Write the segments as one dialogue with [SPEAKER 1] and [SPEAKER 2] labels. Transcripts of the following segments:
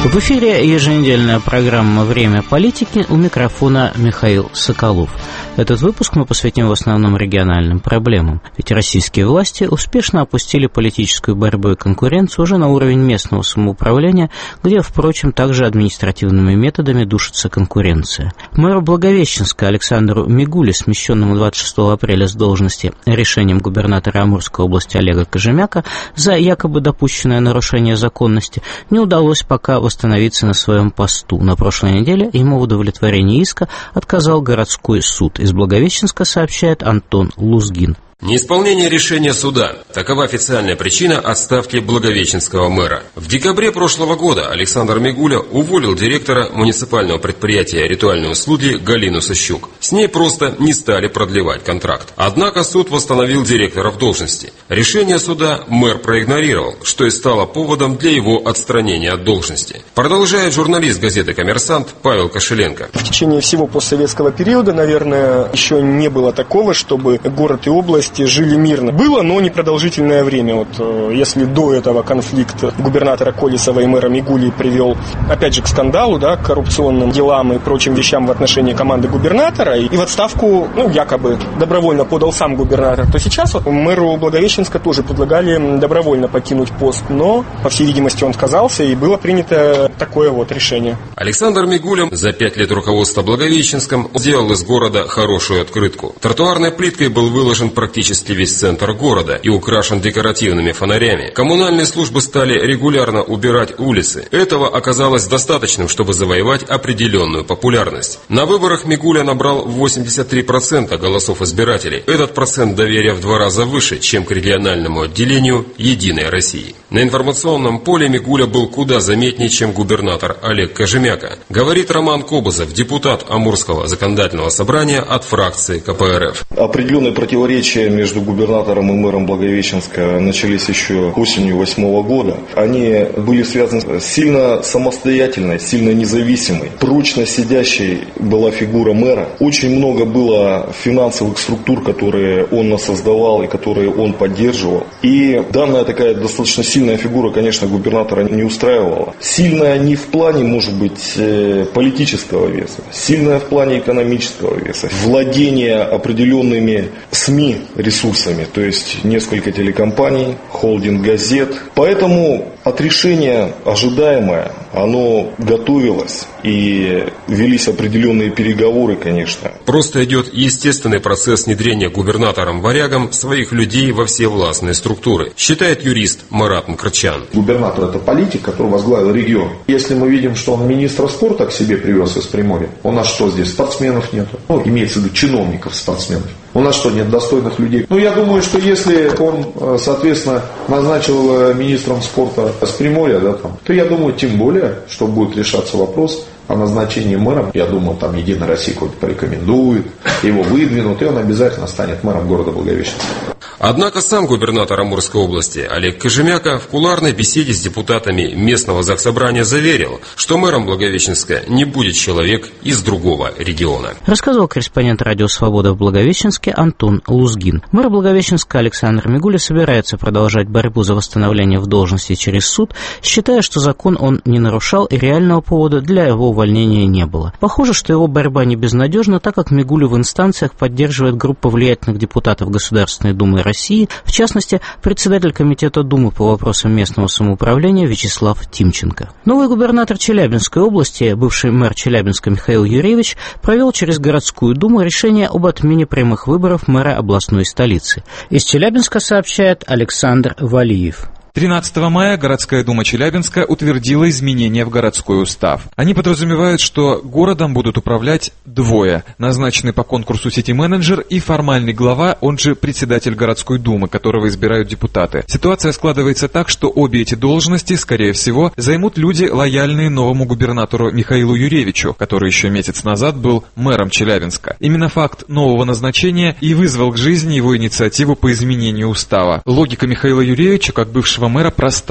[SPEAKER 1] В эфире еженедельная программа «Время политики», у микрофона Михаил Соколов. Этот выпуск мы посвятим в основном региональным проблемам, ведь российские власти успешно опустили политическую борьбу и конкуренцию уже на уровень местного самоуправления, где, впрочем, также административными методами душится конкуренция. Мэру Благовещенска Александру Мигуле, смещенному 26 апреля с должности решением губернатора Амурской области Олега Кожемяка за якобы допущенное нарушение законности, не удалось пока восстановиться на своем посту. На прошлой неделе ему в удовлетворении иска отказал городской суд. Из Благовещенска сообщает Антон Лузгин.
[SPEAKER 2] Неисполнение решения суда – такова официальная причина отставки благовещенского мэра. В декабре прошлого года Александр Мигуля уволил директора муниципального предприятия ритуальной услуги Галину Сащук. С ней просто не стали продлевать контракт. Однако суд восстановил директора в должности. Решение суда мэр проигнорировал, что и стало поводом для его отстранения от должности. Продолжает журналист газеты «Коммерсант» Павел Кошеленко.
[SPEAKER 3] В течение всего постсоветского периода, наверное, еще не было такого, чтобы город и область жили мирно. Было, но непродолжительное время. Вот если до этого конфликт губернатора Колесова и мэра Мигули привел, опять же, к скандалу, да, к коррупционным делам и прочим вещам в отношении команды губернатора, и в отставку, якобы добровольно подал сам губернатор, то сейчас вот мэру Благовещенска тоже предлагали добровольно покинуть пост, но, по всей видимости, он отказался, и было принято такое вот решение.
[SPEAKER 2] Александр Мигуля за 5 лет руководства Благовещенском сделал из города хорошую открытку. Тротуарной плиткой был выложен практически весь центр города и украшен декоративными фонарями. Коммунальные службы стали регулярно убирать улицы. Этого оказалось достаточным, чтобы завоевать определенную популярность. На выборах Мигуля набрал 83% голосов избирателей. Этот процент доверия в 2 раза выше, чем к региональному отделению «Единой России». На информационном поле Мигуля был куда заметнее, чем губернатор Олег Кожемяка. Говорит Роман Кобызов, депутат Амурского законодательного собрания от фракции КПРФ.
[SPEAKER 4] Определенные противоречия между губернатором и мэром Благовещенска начались еще осенью 2008 года. Они были связаны с сильно самостоятельной, сильно независимой, прочно сидящей была фигура мэра. Очень много было финансовых структур, которые он создавал и которые он поддерживал. И данная такая достаточно сильная фигура, конечно, губернатора не устраивала. Сильная не в плане, может быть, политического веса, сильная в плане экономического веса, владение определенными СМИ ресурсами, то есть несколько телекомпаний, холдинг газет. Поэтому от решения ожидаемое, оно готовилось и велись определенные переговоры, конечно.
[SPEAKER 2] Просто идет естественный процесс внедрения губернатором-варягом своих людей во все властные структуры, считает юрист Марат Мкрчан.
[SPEAKER 5] Губернатор – это политик, который возглавил регион. Если мы видим, что он министра спорта к себе привез из Приморья, у нас что здесь, спортсменов нету? Имеется в виду чиновников, спортсменов. У нас что, нет достойных людей? Я думаю, что если он, соответственно, назначил министром спорта с Приморья, то я думаю, тем более, что будет решаться вопрос о назначении мэром. Я думаю, там Единая Россия хоть порекомендует, его выдвинут, и он обязательно станет мэром города Благовещенска.
[SPEAKER 2] Однако сам губернатор Амурской области Олег Кожемяка в кулуарной беседе с депутатами местного заксобрания заверил, что мэром Благовещенска не будет человек из другого региона.
[SPEAKER 1] Рассказывал корреспондент «Радио Свобода» в Благовещенске Антон Лузгин. Мэр Благовещенска Александр Мигуля собирается продолжать борьбу за восстановление в должности через суд, считая, что закон он не нарушал и реального повода для его увольнения не было. Похоже, что его борьба не безнадежна, так как Мигулю в инстанциях поддерживает группа влиятельных депутатов Государственной Думы России, в частности, председатель комитета Думы по вопросам местного самоуправления Вячеслав Тимченко. Новый губернатор Челябинской области, бывший мэр Челябинска Михаил Юрьевич, провел через городскую думу решение об отмене прямых выборов мэра областной столицы. Из Челябинска сообщает Александр Валиев.
[SPEAKER 6] 13 мая городская дума Челябинска утвердила изменения в городской устав. Они подразумевают, что городом будут управлять двое, назначенный по конкурсу сити-менеджер и формальный глава, он же председатель городской думы, которого избирают депутаты. Ситуация складывается так, что обе эти должности, скорее всего, займут люди, лояльные новому губернатору Михаилу Юрьевичу, который еще месяц назад был мэром Челябинска. Именно факт нового назначения и вызвал к жизни его инициативу по изменению устава. Логика Михаила Юрьевича, как бывшего мэра, проста.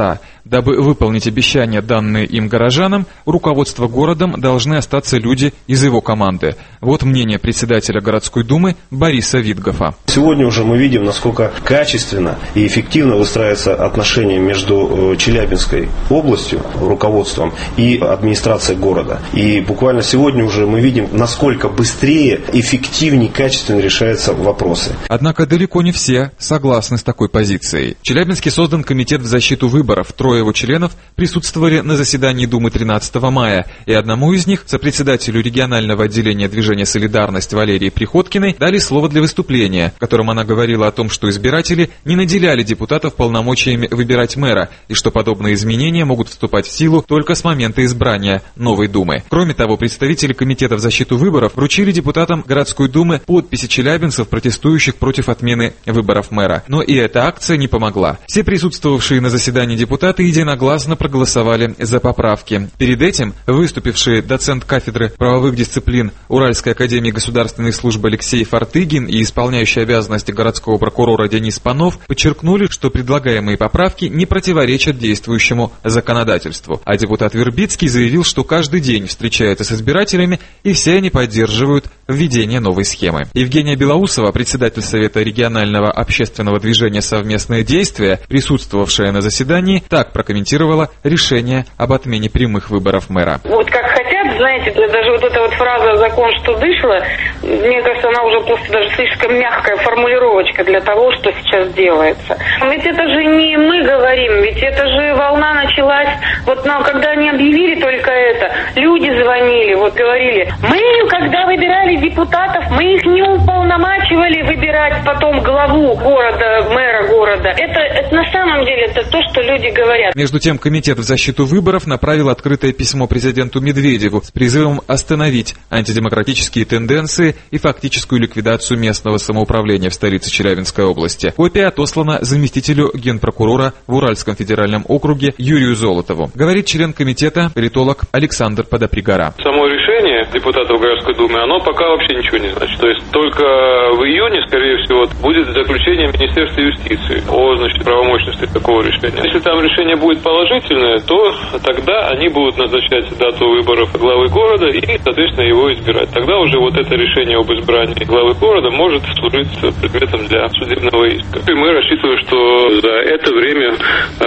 [SPEAKER 6] Дабы выполнить обещания, данные им горожанам, руководством городом должны остаться люди из его команды. Вот мнение председателя городской думы Бориса Витгофа.
[SPEAKER 7] Сегодня уже мы видим, насколько качественно и эффективно выстраиваются отношения между Челябинской областью, руководством и администрацией города. И буквально сегодня уже мы видим, насколько быстрее, эффективнее, качественно решаются вопросы.
[SPEAKER 6] Однако далеко не все согласны с такой позицией. В Челябинске создан комитет в защиту выборов. 3 его членов присутствовали на заседании Думы 13 мая, и одному из них, сопредседателю регионального отделения движения «Солидарность» Валерии Приходкиной, дали слово для выступления, в котором она говорила о том, что избиратели не наделяли депутатов полномочиями выбирать мэра, и что подобные изменения могут вступать в силу только с момента избрания новой Думы. Кроме того, представители комитета в защиту выборов вручили депутатам городской думы подписи челябинцев, протестующих против отмены выборов мэра. Но и эта акция не помогла. Все присутствовавшие на заседании депутаты единогласно проголосовали за поправки. Перед этим выступивший доцент кафедры правовых дисциплин Уральской академии государственной службы Алексей Фортыгин и исполняющий обязанности городского прокурора Денис Панов подчеркнули, что предлагаемые поправки не противоречат действующему законодательству. А депутат Вербицкий заявил, что каждый день встречается с избирателями, и все они поддерживают введение новой схемы. Евгения Белоусова, председатель Совета регионального общественного движения «Совместное действие», присутствовавшая на заседании, так прокомментировала решение об отмене прямых выборов мэра.
[SPEAKER 8] Вот как хотят, знаете, даже вот эта вот фраза «закон, что дышло», мне кажется, она уже просто даже слишком мягкая формулировочка для того, что сейчас делается. Ведь это же не мы говорим, ведь это же волна началась, вот когда они объявили только это, люди звонили, вот говорили, мы, когда выбирали депутатов, мы их не уполномачивали выбирать потом главу города, мэра города. Это на самом деле это то, что люди говорят.
[SPEAKER 6] Между тем, комитет в защиту выборов направил открытое письмо президенту Медведеву с призывом остановить антидемократические тенденции и фактическую ликвидацию местного самоуправления в столице Челябинской области. Копия отослана заместителю генпрокурора в Уральском федеральном округе Юрию Золотову. Говорит член комитета, политолог Александр Подопригора.
[SPEAKER 9] Само решение депутатов городской думы, оно пока вообще ничего не значит. То есть только в июне, скорее всего, будет заключение Министерства юстиции о, правомощности такого решения. Если там решение будет положительное, то тогда они будут назначать дату выборов главы города и, соответственно, его избирать. Тогда уже вот это решение об избрании главы города может служить предметом для судебного иска. И мы рассчитываем, что за это время,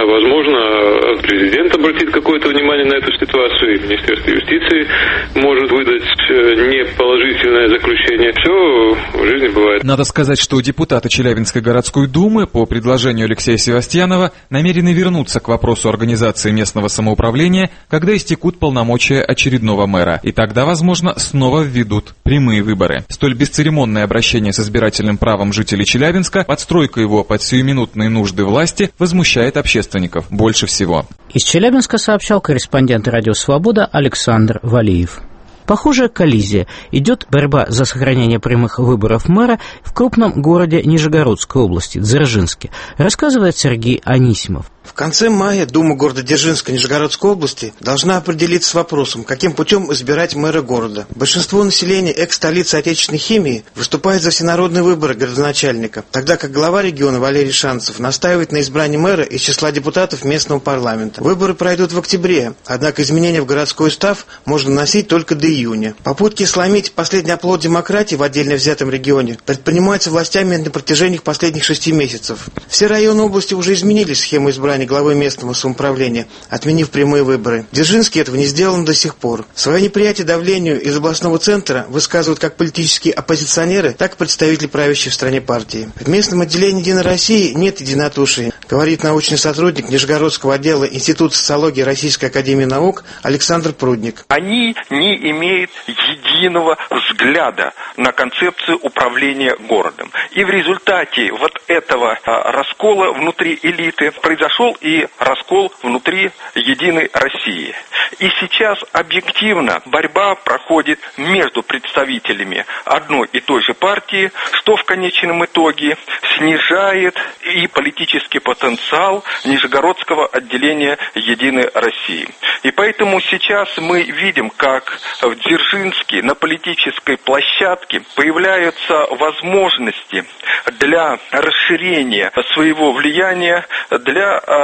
[SPEAKER 9] возможно, президент обратит какое-то внимание на эту ситуацию, и Министерство юстиции может выдать неположительное заключение. Все в жизни бывает.
[SPEAKER 6] Надо сказать, что депутаты Челябинской городской думы по предложению Алексея Севастьянова намерены вернуться к вопросу организации местного самоуправления, когда истекут полномочия очередного мэра. И тогда, возможно, снова введут прямые выборы. Столь бесцеремонное обращение с избирательным правом жителей Челябинска, подстройка его под сиюминутные нужды власти, возмущает общественников больше всего.
[SPEAKER 1] Из Челябинска сообщал корреспондент «Радио Свобода» Александр Валиев. Похожая коллизия. Идет борьба за сохранение прямых выборов мэра в крупном городе Нижегородской области, Дзержинске, рассказывает Сергей Анисимов.
[SPEAKER 10] В конце мая Дума города Дзержинска Нижегородской области должна определиться с вопросом, каким путем избирать мэра города. Большинство населения экс-столицы отечественной химии выступает за всенародные выборы городоначальника, тогда как глава региона Валерий Шанцев настаивает на избрании мэра из числа депутатов местного парламента. Выборы пройдут в октябре, однако изменения в городской устав можно вносить только до июня. Попытки сломить последний оплот демократии в отдельно взятом регионе предпринимаются властями на протяжении последних 6 месяцев. Все районы области уже изменили схему избрания главы местного самоуправления, отменив прямые выборы. В Дзержинске этого не сделано до сих пор. Свое неприятие давлению из областного центра высказывают как политические оппозиционеры, так и представители правящей в стране партии. В местном отделении «Единой России» нет единодушия, говорит научный сотрудник Нижегородского отдела Института социологии Российской академии наук Александр Прудник.
[SPEAKER 11] Они не имеют единого взгляда на концепцию управления городом. И в результате вот этого раскола внутри элиты произошел и раскол внутри Единой России. И сейчас объективно борьба проходит между представителями одной и той же партии, что в конечном итоге снижает и политический потенциал Нижегородского отделения Единой России. И поэтому сейчас мы видим, как в Дзержинске на политической площадке появляются возможности для расширения своего влияния, для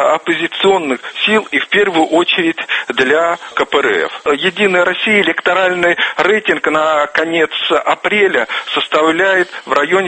[SPEAKER 11] оппозиционных сил и в первую очередь для КПРФ. Единая Россия электоральный рейтинг на конец апреля составляет в районе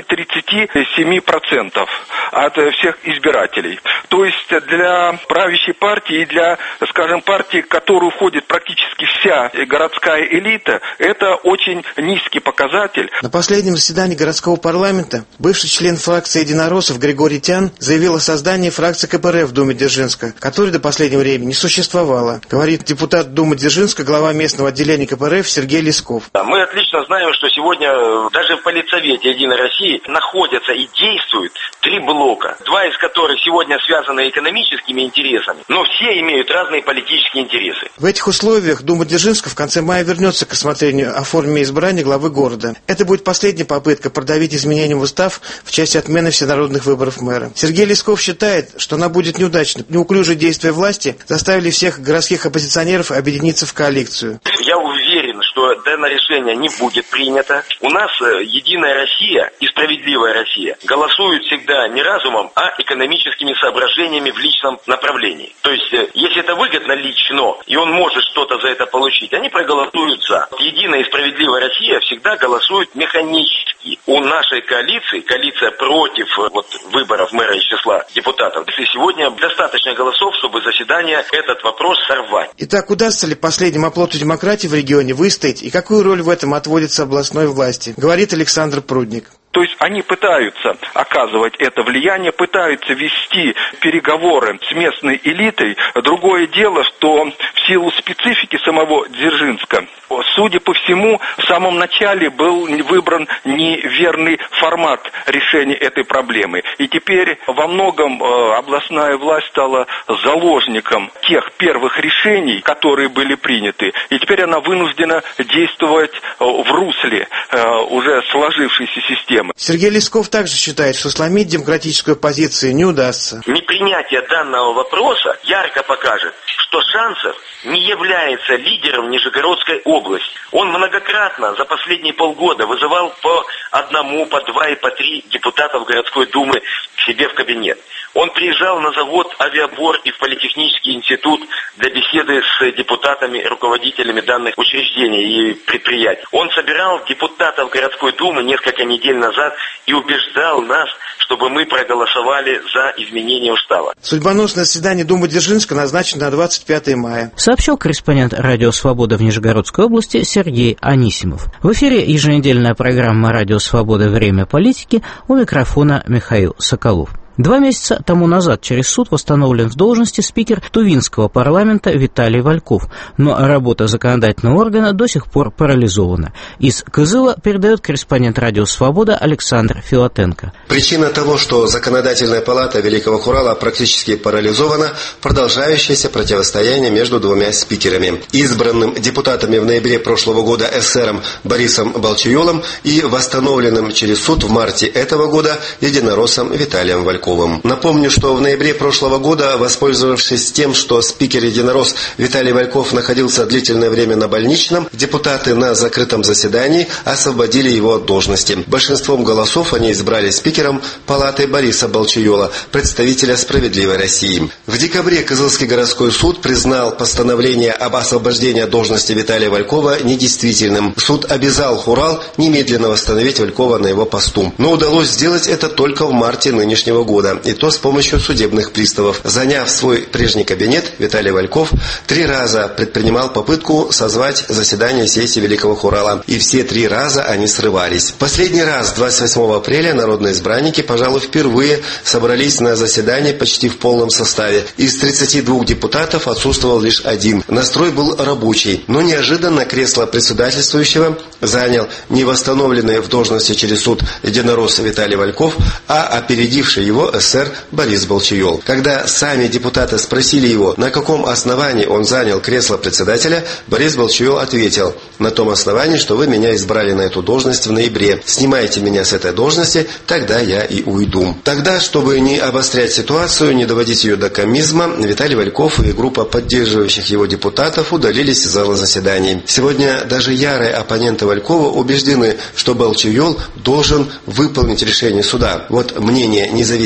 [SPEAKER 11] 37% от всех избирателей. То есть для правящей партии и для, скажем, партии, в которую входит практически вся городская элита, это очень низкий показатель.
[SPEAKER 10] На последнем заседании городского парламента бывший член фракции единороссов Григорий Тян заявил о создании фракции КПРФ в Думе Дзержинска, которой до последнего времени не существовало, говорит депутат Думы Дзержинска, глава местного отделения КПРФ Сергей Лесков.
[SPEAKER 12] Мы отлично знаем, что сегодня даже в Политсовете Единой России находятся и действуют 3 блока, 2 из которых сегодня связаны экономическими интересами, но все имеют разные политические интересы.
[SPEAKER 10] В этих условиях Дума Дзержинска в конце мая вернется к рассмотрению о форме избрания главы города. Это будет последняя попытка продавить изменения в устав в части отмены всенародных выборов мэра. Сергей Лесков считает, что она будет неудачной. Неуклюжие действия власти заставили всех городских оппозиционеров объединиться в коалицию.
[SPEAKER 12] Я уверен, что данное решение не будет принято. У нас Единая Россия и Справедливая Россия голосуют всегда не разумом, а экономическими соображениями в личном направлении. То есть, если это выгодно лично, и он может что-то за это получить, они проголосуют за. Единая и Справедливая Россия всегда голосуют механически. У нашей коалиции, коалиция против выборов мэра из числа депутатов, и сегодня достаточно голосов, чтобы заседание этот вопрос сорвать.
[SPEAKER 10] Итак, удастся ли последнему оплоту демократии в регионе выстоять и какую роль в этом отводится областной власти, говорит Александр Прудник.
[SPEAKER 11] То есть они пытаются оказывать это влияние, пытаются вести переговоры с местной элитой. Другое дело, что в силу специфики самого Дзержинска, судя по всему, в самом начале был выбран неверный формат решения этой проблемы. И теперь во многом областная власть стала заложником тех первых решений, которые были приняты. И теперь она вынуждена действовать в русле уже сложившейся системы.
[SPEAKER 10] Сергей Лесков также считает, что сломить демократическую позицию не удастся.
[SPEAKER 12] Непринятие данного вопроса ярко покажет, что Шанцев не является лидером Нижегородской области. Он многократно за последние полгода вызывал по 1, по 2 и по 3 депутатов городской думы к себе в кабинет. Он приезжал на завод «Авиабор» и в Политехнический институт для беседы с депутатами, руководителями данных учреждений и предприятий. Он собирал депутатов городской думы несколько недель назад и убеждал нас, чтобы мы проголосовали за изменение устава.
[SPEAKER 10] Судьбоносное заседание Думы Дзержинска назначено на 25 мая.
[SPEAKER 1] Сообщил корреспондент «Радио Свобода» в Нижегородской области Сергей Анисимов. В эфире еженедельная программа «Радио Свобода. Время политики», у микрофона Михаил Соколов. 2 месяца тому назад через суд восстановлен в должности спикер Тувинского парламента Виталий Вальков, но работа законодательного органа до сих пор парализована. Из Кызыла передает корреспондент «Радио Свобода» Александр Филатенко.
[SPEAKER 13] Причина того, что законодательная палата Великого Хурала практически парализована, продолжающееся противостояние между 2 спикерами. Избранным депутатами в ноябре прошлого года эсером Борисом Балчуелом и восстановленным через суд в марте этого года единороссом Виталием Вальков. Напомню, что в ноябре прошлого года, воспользовавшись тем, что спикер-единорос Виталий Вальков находился длительное время на больничном, депутаты на закрытом заседании освободили его от должности. Большинством голосов они избрали спикером палаты Бориса Балчуела, представителя «Справедливой России». В декабре Кызылский городской суд признал постановление об освобождении от должности Виталия Валькова недействительным. Суд обязал Хурал немедленно восстановить Валькова на его посту. Но удалось сделать это только в марте нынешнего года. И то с помощью судебных приставов. Заняв свой прежний кабинет, Виталий Вальков 3 раза предпринимал попытку созвать заседание сессии Великого Хурала. И все 3 раза они срывались. Последний раз, 28 апреля, народные избранники, пожалуй, впервые собрались на заседание почти в полном составе. Из 32 депутатов отсутствовал лишь 1. Настрой был рабочий. Но неожиданно кресло председательствующего занял не восстановленный в должности через суд единорос Виталий Вальков, а опередивший его эсер Борис Балчуел. Когда сами депутаты спросили его, на каком основании он занял кресло председателя, Борис Балчуел ответил: на том основании, что вы меня избрали на эту должность в ноябре. Снимайте меня с этой должности, тогда я и уйду. Тогда, чтобы не обострять ситуацию, не доводить ее до комизма, Виталий Вальков и группа поддерживающих его депутатов удалились из зала заседаний. Сегодня даже ярые оппоненты Валькова убеждены, что Балчуел должен выполнить решение суда. Вот мнение независимых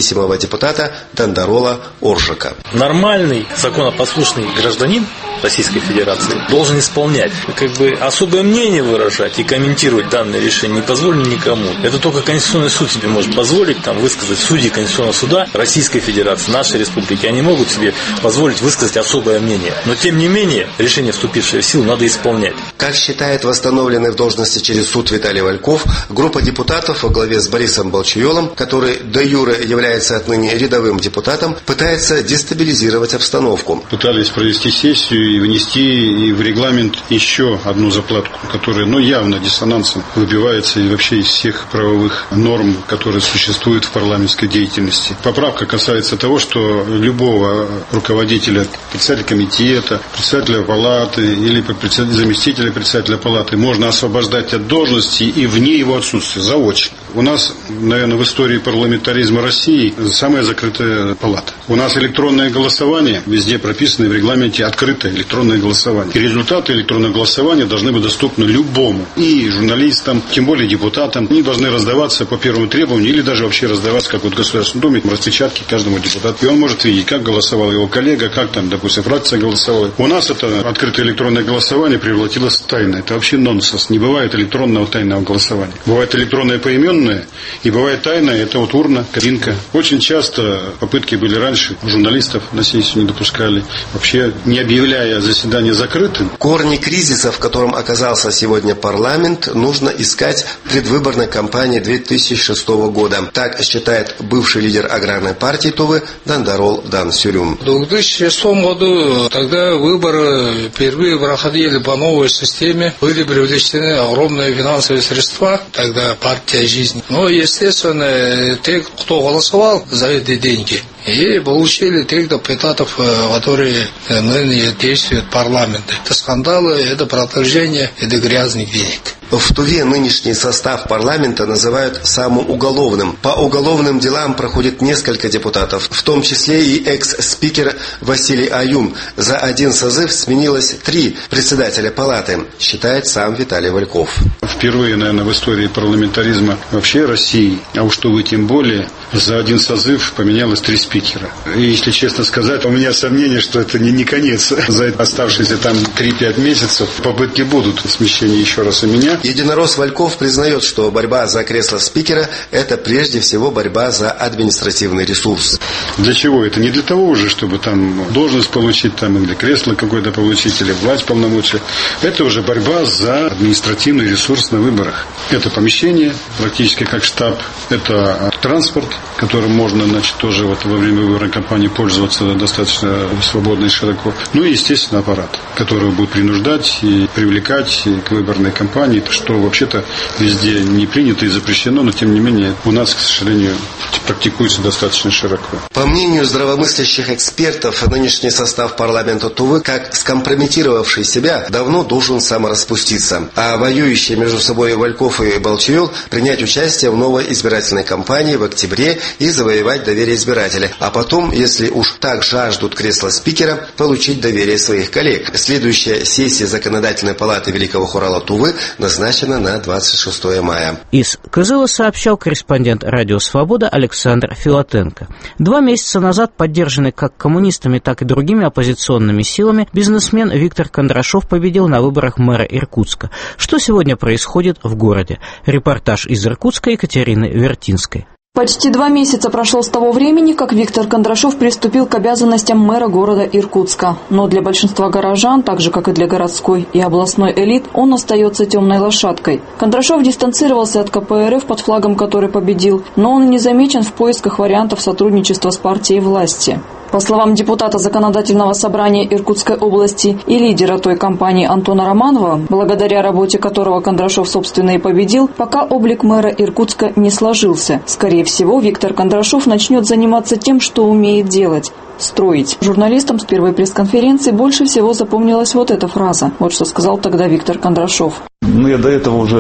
[SPEAKER 13] независимого депутата Дандарола Оржика.
[SPEAKER 14] Нормальный, законопослушный гражданин Российской Федерации должен исполнять. Особое мнение выражать и комментировать данное решение не позволено никому. Это только Конституционный суд себе может позволить высказать. Судьи Конституционного суда Российской Федерации, нашей республики, они могут себе позволить высказать особое мнение. Но тем не менее, решение, вступившее в силу, надо исполнять.
[SPEAKER 13] Как считает восстановленный в должности через суд Виталий Вальков, группа депутатов во главе с Борисом Балчуелом, который де юре является отныне рядовым депутатом, пытается дестабилизировать обстановку.
[SPEAKER 15] Пытались провести сессию и внести в регламент еще одну заплатку, которая явно диссонансом выбивается и вообще из всех правовых норм, которые существуют в парламентской деятельности. Поправка касается того, что любого руководителя, председателя комитета, председателя палаты или заместителя председателя палаты можно освобождать от должности и вне его отсутствия, заочно. У нас, наверное, в истории парламентаризма России самая закрытая палата. У нас электронное голосование, везде прописано в регламенте открытое электронное голосование. И результаты электронного голосования должны быть доступны любому, и журналистам, тем более депутатам. Они должны раздаваться по первому требованию или даже вообще раздаваться, как в Государственном Думе, распечатки каждому депутату. И он может видеть, как голосовал его коллега, как допустим, фракция голосовала. У нас это открытое электронное голосование превратилось в тайное. Это вообще нонсенс. Не бывает электронного тайного голосования. Бывает электронное поименное, и бывает тайное, это урна, кабинка. Очень часто попытки были раньше, журналистов на сессию не допускали, вообще не объявляя заседание закрытым.
[SPEAKER 13] Корни кризиса, в котором оказался сегодня парламент, нужно искать в предвыборной кампании 2006 года. Так считает бывший лидер аграрной партии Тувы Дандарол Дансюрюм.
[SPEAKER 16] В 2006 году тогда выборы впервые проходили по новой системе. Были привлечены огромные финансовые средства, тогда партия жизни. Но, естественно, те, кто голосовал за эти деньги, и получили тех депутатов, которые ныне действуют в парламенте. Это скандалы, это продолжение, это грязных денег.
[SPEAKER 13] В Туве нынешний состав парламента называют самоуголовным. По уголовным делам проходит несколько депутатов, в том числе и экс-спикер Василий Аюн. За один созыв сменилось 3 председателя палаты, считает сам Виталий Вальков.
[SPEAKER 15] Впервые, наверное, в истории парламентаризма вообще России, а уж Тувы тем более, за один созыв поменялось 3 спикера. И, если честно сказать, у меня сомнение, что это не конец. За оставшиеся 3-5 месяцев попытки будут смещения еще раз у меня.
[SPEAKER 13] Единорос Вальков признает, что борьба за кресло спикера – это прежде всего борьба за административный ресурс.
[SPEAKER 15] Для чего? Это не для того уже, чтобы должность получить, или кресло какое-то получить, или власть полномочия. Это уже борьба за административный ресурс на выборах. Это помещение, практически как штаб, это транспорт, которым можно, тоже во время выборной кампании пользоваться достаточно свободно и широко. Ну и, естественно, аппарат, который будет принуждать и привлекать к выборной кампании, что вообще-то везде не принято и запрещено, но тем не менее у нас, к сожалению, практикуется достаточно широко.
[SPEAKER 13] По мнению здравомыслящих экспертов, нынешний состав парламента Тувы, как скомпрометировавший себя, давно должен самораспуститься, а воюющие между собой Вальков и Балчуел принять участие в новой избирательной кампании в октябре и завоевать доверие избирателя, а потом, если уж так жаждут кресла спикера, получить доверие своих коллег. Следующая сессия Законодательной палаты Великого Хурала Тувы назначена на 26 мая.
[SPEAKER 1] Из Кызыла сообщал корреспондент «Радио Свобода» Александр Филатенко. 2 месяца назад, поддержанный как коммунистами, так и другими оппозиционными силами, бизнесмен Виктор Кондрашов победил на выборах мэра Иркутска. Что сегодня происходит в городе? Репортаж из Иркутска Екатерины Вертинской.
[SPEAKER 17] Почти 2 месяца прошло с того времени, как Виктор Кондрашов приступил к обязанностям мэра города Иркутска. Но для большинства горожан, так же как и для городской и областной элит, он остается темной лошадкой. Кондрашов дистанцировался от КПРФ, под флагом которой победил, но он не замечен в поисках вариантов сотрудничества с партией власти. По словам депутата Законодательного собрания Иркутской области и лидера той кампании Антона Романова, благодаря работе которого Кондрашов, собственно, и победил, пока облик мэра Иркутска не сложился. Скорее всего, Виктор Кондрашов начнет заниматься тем, что умеет делать – строить. Журналистам с первой пресс-конференции больше всего запомнилась вот эта фраза. Вот что сказал тогда Виктор Кондрашов.
[SPEAKER 18] Я до этого уже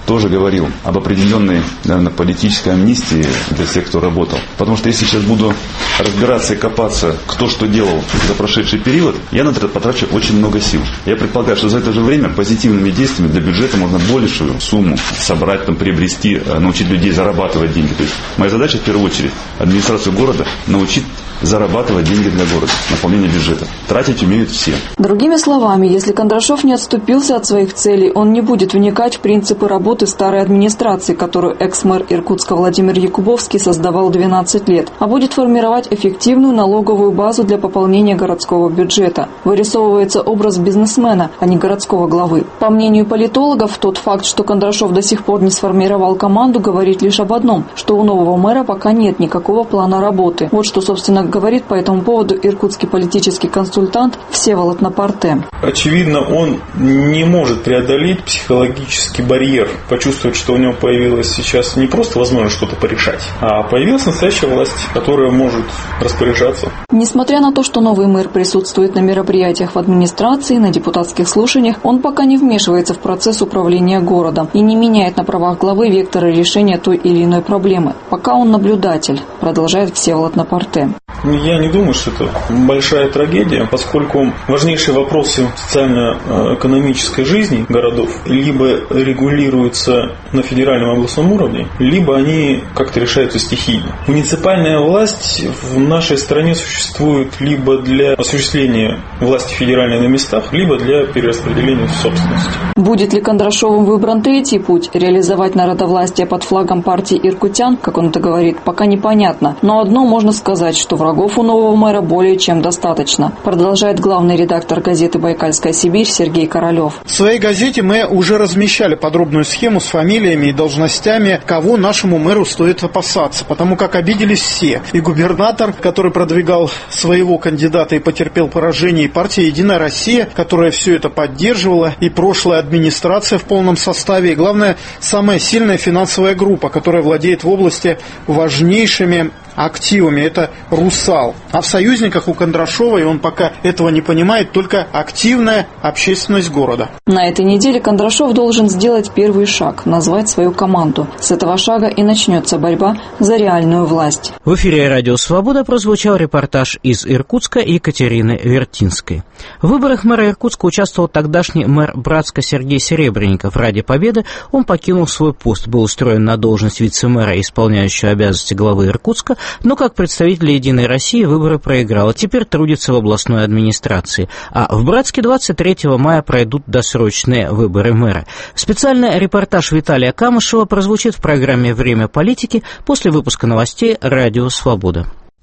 [SPEAKER 18] тоже говорил об определенной, наверное, политической амнистии для всех, кто работал. Потому что если сейчас буду разбираться и копаться, кто что делал за прошедший период, я на это потрачу очень много сил. Я предполагаю, что за это же время позитивными действиями для бюджета можно большую сумму собрать, там, приобрести, научить людей зарабатывать деньги. То есть моя задача в первую очередь администрацию города научить зарабатывать деньги для города, наполнение бюджета. Тратить умеют все.
[SPEAKER 17] Другими словами, если Кондрашов не отступился от своих целей, он не будет вникать в принципы работы старой администрации, которую экс-мэр Иркутска Владимир Якубовский создавал 12 лет, а будет формировать эффективную налоговую базу для пополнения городского бюджета. Вырисовывается образ бизнесмена, а не городского главы. По мнению политологов, тот факт, что Кондрашов до сих пор не сформировал команду, говорит лишь об одном, что у нового мэра пока нет никакого плана работы. Вот что, собственно, говорит по этому поводу иркутский политический консультант Всеволод Напорте.
[SPEAKER 19] Очевидно, он не может преодолеть психологический барьер, почувствовать, что у него появилась сейчас не просто возможность что-то порешать, а появилась настоящая власть, которая может распоряжаться.
[SPEAKER 17] Несмотря на то, что новый мэр присутствует на мероприятиях в администрации, на депутатских слушаниях, он пока не вмешивается в процесс управления городом и не меняет на правах главы вектора решения той или иной проблемы. Пока он наблюдатель, продолжает Всеволод Напорте.
[SPEAKER 19] Я не думаю, что это большая трагедия, поскольку важнейшие вопросы социально-экономической жизни городов либо регулируются на федеральном и областном уровне, либо они как-то решаются стихийно. Муниципальная власть в нашей стране существует либо для осуществления власти федеральной на местах, либо для перераспределения собственности.
[SPEAKER 17] Будет ли Кондрашовым выбран третий путь – реализовать народовластие под флагом партии иркутян, как он это говорит, пока непонятно. Но одно можно сказать, что врагов у нового мэра более чем достаточно, продолжает главный редактор газеты «Байкальская Сибирь» Сергей Королев.
[SPEAKER 20] В своей газете мы уже размещали подробную схему с фамилиями и должностями, кого нашему мэру стоит опасаться, потому как обиделись все. И губернатор, который продвигал своего кандидата и потерпел поражение, и партия «Единая Россия», которая все это поддерживала, и прошлая администрация в полном составе, и, главное, самая сильная финансовая группа, которая владеет в области важнейшими активами, это «Русал». А в союзниках у Кондрашова, и он пока этого не понимает, только активная общественность города.
[SPEAKER 17] На этой неделе Кондрашов должен сделать первый шаг – назвать свою команду. С этого шага и начнется борьба за реальную власть.
[SPEAKER 1] В эфире «Радио Свобода» прозвучал репортаж из Иркутска Екатерины Вертинской. В выборах мэра Иркутска участвовал тогдашний мэр Братска Сергей Серебренников. Ради победы он покинул свой пост, был устроен на должность вице-мэра, исполняющего обязанности главы Иркутска, но как представитель «Единой России» выборы проиграл, а теперь трудится в областной администрации. А в Братске 23 мая пройдут досрочные выборы мэра. Специальный репортаж Виталия Камышева прозвучит в программе «Время политики» после выпуска новостей «Радио Свобода».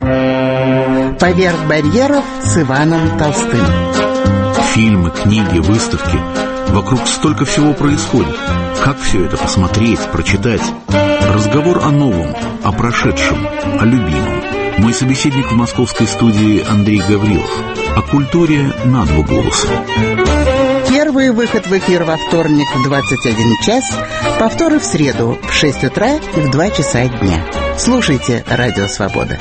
[SPEAKER 21] «Поверх барьеров» с Иваном Толстым.
[SPEAKER 22] Фильмы, книги, выставки. Вокруг столько всего происходит. Как все это посмотреть, прочитать? Разговор о новом, о прошедшем, о любимом. Мой собеседник в московской студии Андрей Гаврилов. О культуре на два голоса.
[SPEAKER 21] Первый выход в эфир во вторник в 21 час, повторы в среду в 6 утра и в 2 часа дня. Слушайте «Радио Свобода».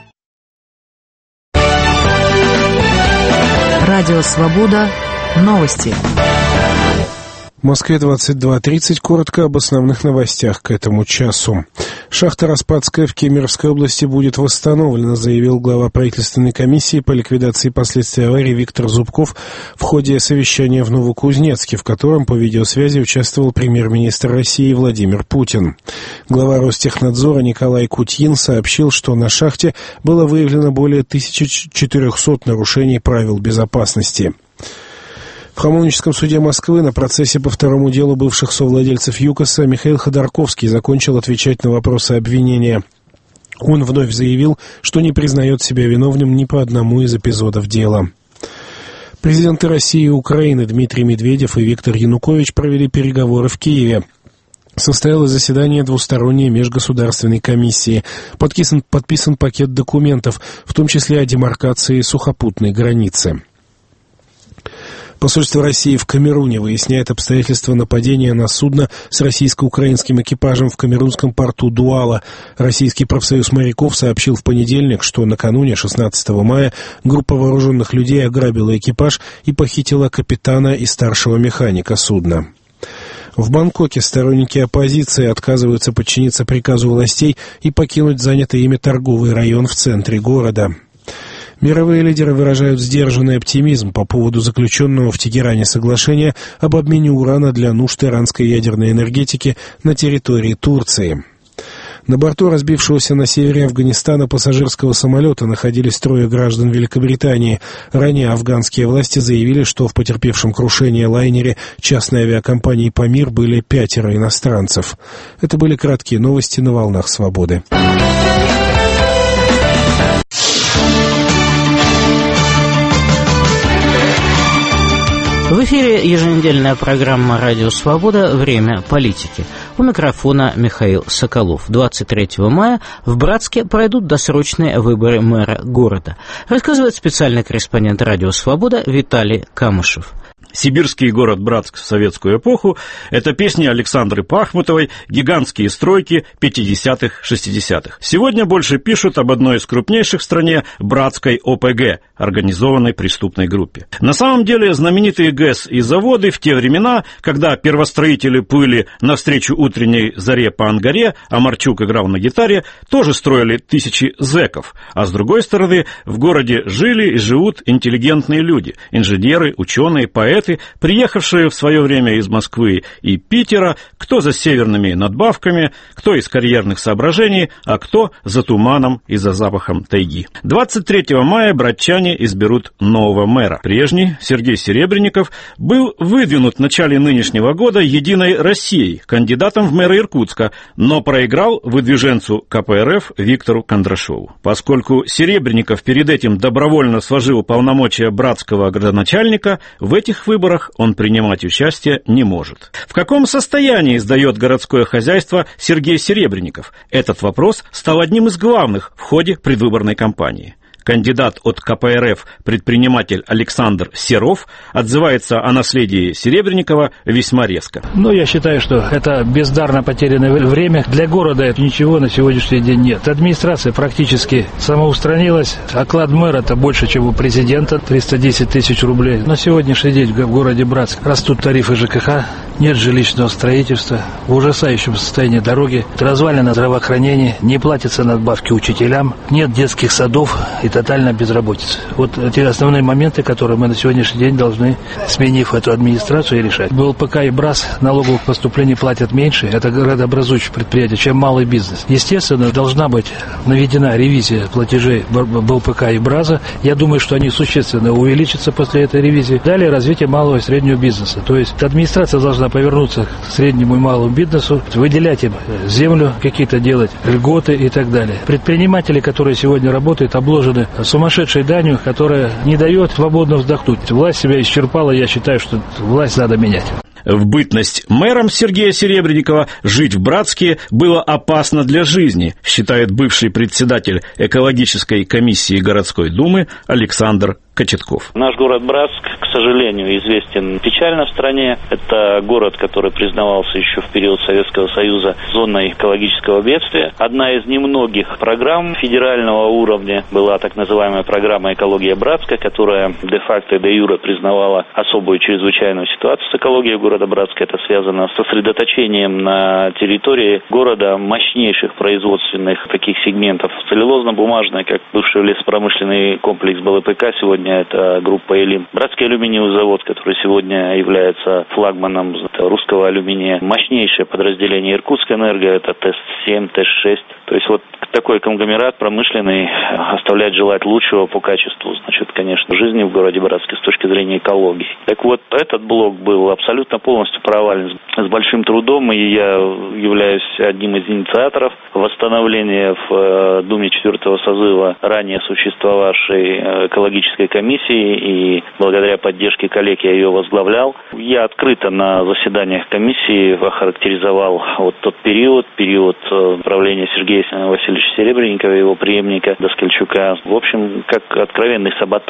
[SPEAKER 23] Радио Свобода. Новости.
[SPEAKER 24] В Москве 22:30. Коротко об основных новостях к этому часу. Шахта Распадская в Кемеровской области будет восстановлена, заявил глава правительственной комиссии по ликвидации последствий аварии Виктор Зубков в ходе совещания в Новокузнецке, в котором по видеосвязи участвовал премьер-министр России Владимир Путин. Глава Ростехнадзора Николай Кутьин сообщил, что на шахте было выявлено более 1400 нарушений правил безопасности. В Хамовническом суде Москвы на процессе по второму делу бывших совладельцев ЮКОСа Михаил Ходорковский закончил отвечать на вопросы обвинения. Он вновь заявил, что не признает себя виновным ни по одному из эпизодов дела. Президенты России и Украины Дмитрий Медведев и Виктор Янукович провели переговоры в Киеве. Состоялось заседание двусторонней межгосударственной комиссии. Подписан пакет документов, в том числе о демаркации сухопутной границы. Посольство России в Камеруне выясняет обстоятельства нападения на судно с российско-украинским экипажем в камерунском порту Дуала. Российский профсоюз моряков сообщил в понедельник, что накануне 16 мая группа вооруженных людей ограбила экипаж и похитила капитана и старшего механика судна. В Бангкоке сторонники оппозиции отказываются подчиниться приказу властей и покинуть занятый ими торговый район в центре города. Мировые лидеры выражают сдержанный оптимизм по поводу заключенного в Тегеране соглашения об обмене урана для нужд иранской ядерной энергетики на территории Турции. На борту разбившегося на севере Афганистана пассажирского самолета находились 3 граждан Великобритании. Ранее афганские власти заявили, что в потерпевшем крушение лайнере частной авиакомпании «Памир» были 5 иностранцев. Это были краткие новости на волнах свободы.
[SPEAKER 1] В эфире еженедельная программа «Радио Свобода. Время политики». У микрофона Михаил Соколов. 23 мая в Братске пройдут досрочные выборы мэра города. Рассказывает специальный корреспондент «Радио Свобода» Виталий Камышев.
[SPEAKER 2] Сибирский город Братск в советскую эпоху – это песни Александры Пахмутовой, гигантские стройки 50-х, 60-х. Сегодня больше пишут об одной из крупнейших в стране братской ОПГ – организованной преступной группе. На самом деле знаменитые ГЭС и заводы в те времена, когда первостроители плыли навстречу утренней заре по Ангаре, а Марчук играл на гитаре, тоже строили тысячи зэков. А с другой стороны, в городе жили и живут интеллигентные люди – инженеры, ученые, поэты, приехавшие в свое время из Москвы и Питера, кто за северными надбавками, кто из карьерных соображений, а кто за туманом и за запахом тайги. 23 мая братчане изберут нового мэра. Прежний, Сергей Серебренников, был выдвинут в начале нынешнего года «Единой Россией» кандидатом в мэра Иркутска, но проиграл выдвиженцу КПРФ Виктору Кондрашову. Поскольку Серебренников перед этим добровольно сложил полномочия братского градоначальника, в этих выборах он принимать участие не может. В каком состоянии сдает городское хозяйство Сергей Серебренников? Этот вопрос стал одним из главных в ходе предвыборной кампании. Кандидат от КПРФ, предприниматель Александр Серов, отзывается о наследии Серебренникова весьма резко.
[SPEAKER 3] Я считаю, что это бездарно потерянное время. Для города ничего на сегодняшний день нет. Администрация практически самоустранилась. Оклад мэра это больше, чем у президента, 310 тысяч рублей. На сегодняшний день в городе Братск растут тарифы ЖКХ, нет жилищного строительства, в ужасающем состоянии дороги, развалено здравоохранение, не платятся надбавки учителям, нет детских садов и тотальная безработица. Вот эти основные моменты, которые мы на сегодняшний день должны, сменив эту администрацию, решать. В ЛПК и БРАС налоговых поступлений платят меньше, это градообразующие предприятия, чем малый бизнес. Естественно, должна быть наведена ревизия платежей БЛПК и БРАЗа. Я думаю, что они существенно увеличатся после этой ревизии. Далее развитие малого и среднего бизнеса. То есть администрация должна повернуться к среднему и малому бизнесу, выделять им землю, какие-то делать льготы и так далее. Предприниматели, которые сегодня работают, обложены сумасшедшей данью, которая не дает свободно вздохнуть. Власть себя исчерпала, я считаю, что власть надо менять.
[SPEAKER 2] В бытность мэром Сергея Серебренникова жить в Братске было опасно для жизни, считает бывший председатель экологической комиссии городской думы Александр Кочетков.
[SPEAKER 4] Наш город Братск, к сожалению, известен печально в стране. Это город, который признавался еще в период Советского Союза зоной экологического бедствия. Одна из немногих программ федерального уровня была так называемая программа «Экология Братска», которая де-факто и де-юре признавала особую чрезвычайную ситуацию с экологией города Братска. Это связано с сосредоточением на территории города мощнейших производственных таких сегментов. Целлюлозно-бумажная, как бывший лесопромышленный комплекс БЛПК, сегодня это группа «Элим». Братский алюминиевый завод, который сегодня является флагманом русского алюминия. Мощнейшее подразделение «Иркутскэнерго», это ТЭС-7, ТЭС-6. То есть вот такой конгломерат промышленный оставляет желать лучшего по качеству, конечно, жизни в городе Братске с точки зрения экологии. Так вот, этот блок был абсолютно полностью провален с большим трудом, и я являюсь одним из инициаторов восстановления в Думе 4-го созыва ранее существовавшей экологической комиссии, и благодаря поддержке коллег я ее возглавлял. Я открыто на заседаниях комиссии охарактеризовал вот тот период правления Сергея Васильевича Серебренникова и его преемника Доскальчука, в общем, как откровенный саботаж.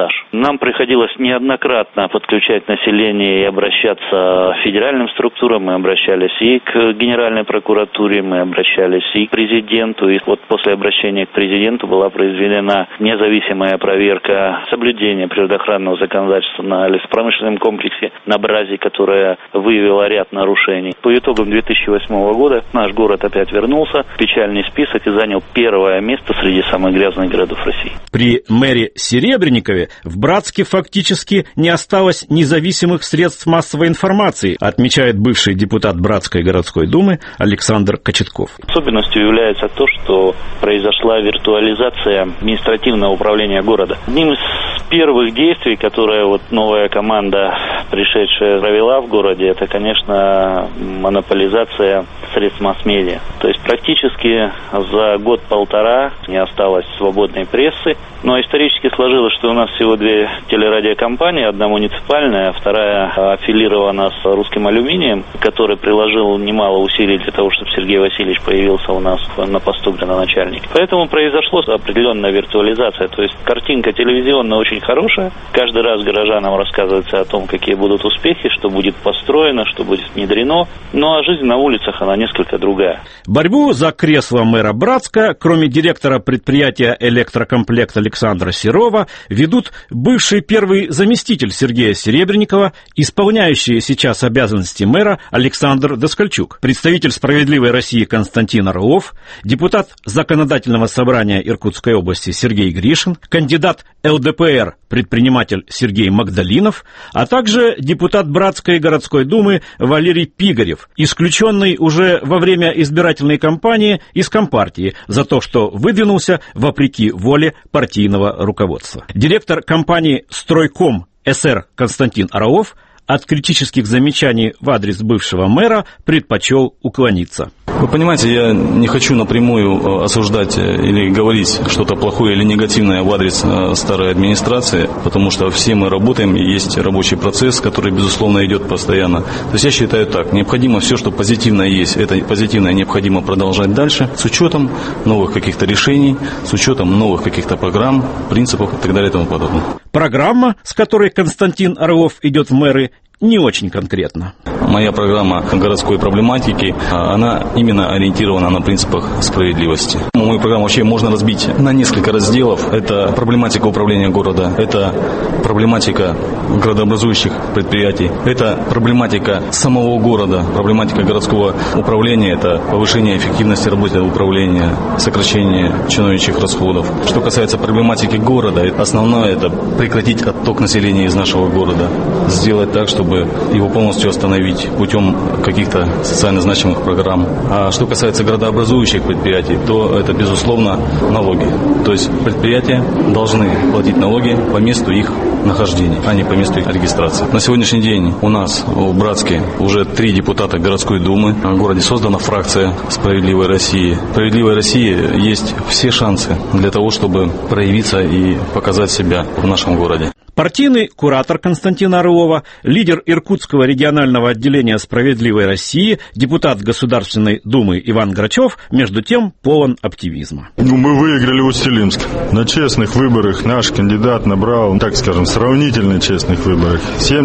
[SPEAKER 4] Нам приходилось неоднократно подключать население и обращаться к федеральным структурам. Мы обращались и к Генеральной прокуратуре, мы обращались и к президенту. И вот после обращения к президенту была произведена независимая проверка соблюдения природоохранного законодательства на лесопромышленном комплексе на Бразе, которая выявила ряд нарушений. По итогам 2008 года наш город опять вернулся в печальный список и занял первое место среди самых грязных городов России.
[SPEAKER 2] При мэре Серебренникове в Братске фактически не осталось независимых средств массовой информации, отмечает бывший депутат Братской городской думы Александр Кочетков.
[SPEAKER 4] Особенностью является то, что произошла виртуализация административного управления города. Одним из первых действий, которые новая команда, пришедшая, провела в городе, это, конечно, монополизация средств масс-медиа. То есть практически за год-полтора не осталось свободной прессы. Но исторически сложилось, что у нас всего две телерадиокомпании, одна муниципальная, вторая аффилирована с «Русским алюминием», который приложил немало усилий для того, чтобы Сергей Васильевич появился у нас на посту градоначальника. Поэтому произошла определенная виртуализация. То есть картинка телевизионная очень хорошая. Каждый раз горожанам рассказывается о том, какие будут успехи, что будет построено, что будет внедрено. Ну а жизнь на улицах, она несколько другая.
[SPEAKER 2] Борьбу за кресло мэра Братска, кроме директора предприятия «Электрокомплект» Александра Серова, ведут бывший первый заместитель Сергея Серебренникова, исполняющий сейчас обязанности мэра Александр Доскальчук, представитель «Справедливой России» Константин Орлов, депутат Законодательного собрания Иркутской области Сергей Гришин, кандидат ЛДПР, предприниматель Сергей Магдалинов, а также депутат Братской городской думы Валерий Пигарев, исключенный уже во время избирательной кампании из Компартии за то, что выдвинулся вопреки воле партийного руководства. Директор компании «Стройком» СР Константин Орлов от критических замечаний в адрес бывшего мэра предпочел уклониться.
[SPEAKER 5] Вы понимаете, я не хочу напрямую осуждать или говорить что-то плохое или негативное в адрес старой администрации, потому что все мы работаем, и есть рабочий процесс, который, безусловно, идет постоянно. То есть я считаю так, необходимо все, что позитивное есть, это позитивное необходимо продолжать дальше, с учетом новых каких-то решений, с учетом новых каких-то программ, принципов и так далее и тому подобное.
[SPEAKER 2] Программа, с которой Константин Орлов идет в мэры, не очень конкретно.
[SPEAKER 5] Моя программа городской проблематики, она именно ориентирована на принципах справедливости. Мою программу вообще можно разбить на несколько разделов. Это проблематика управления города, это проблематика градообразующих предприятий, это проблематика самого города, проблематика городского управления, это повышение эффективности работы управления, сокращение чиновничьих расходов. Что касается проблематики города, основное это прекратить отток населения из нашего города, сделать так, чтобы его полностью остановить путем каких-то социально значимых программ. А что касается градообразующих предприятий, то это, безусловно, налоги. То есть предприятия должны платить налоги по месту их нахождения, а не по месту их регистрации. На сегодняшний день у нас в Братске уже 3 депутата городской думы. В городе создана фракция «Справедливой России». В «Справедливой России» есть все шансы для того, чтобы проявиться и показать себя в нашем городе.
[SPEAKER 2] Партийный куратор Константина Орлова, лидер Иркутского регионального отделения «Справедливой России», депутат Государственной Думы Иван Грачев, между тем, полон оптимизма.
[SPEAKER 7] Мы выиграли Усть-Илимск. На честных выборах наш кандидат набрал, так скажем, сравнительно честных выборах